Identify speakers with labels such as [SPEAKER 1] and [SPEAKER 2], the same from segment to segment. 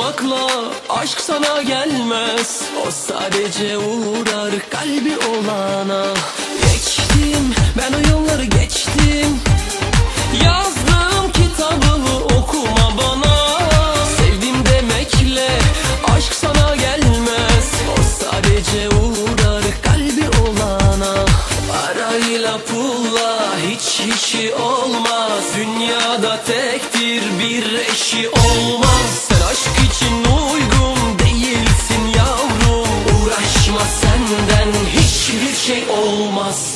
[SPEAKER 1] bakla, aşk sana gelmez. O sadece uğrar kalbi olana. Geçtim, ben o yolları geçtim. Yazdığım kitabı okuma bana. Sevdim demekle aşk sana gelmez. O sadece uğrar kalbi olana. Parayla pulla hiç işi olmaz. Dünyada tektir bir eşi olmaz. Sen aşk için uygun değilsin yavrum. Uğraşma, senden hiçbir şey olmaz.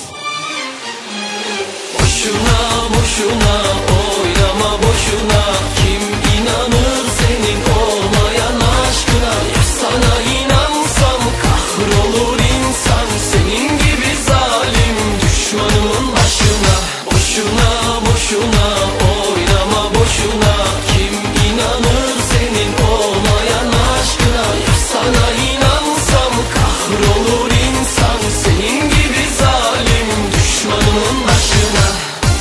[SPEAKER 1] Boşuna boşuna oynama boşuna. Kim inanır senin olmayan aşkına? Ya sana inansam kahrolur insan. Senin gibi zalim düşmanımın başına. Boşuna boşuna oynama boşuna. Kim inanır senin olmayan aşkına? Ya sana inansam kahrolur insan. Senin gibi zalim düşmanımın başına.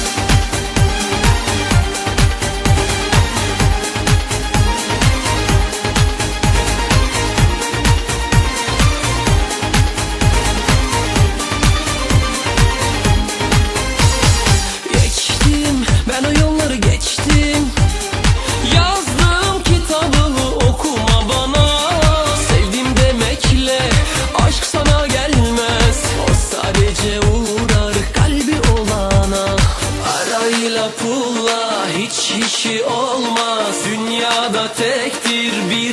[SPEAKER 1] Ben o yolları geçtim. Yazdığım kitabı okuma bana. Sevdim demekle aşk sana gelmez. O sadece uğrar kalbi olana. Parayla pulla hiç işi olmaz. Dünyada tektir bir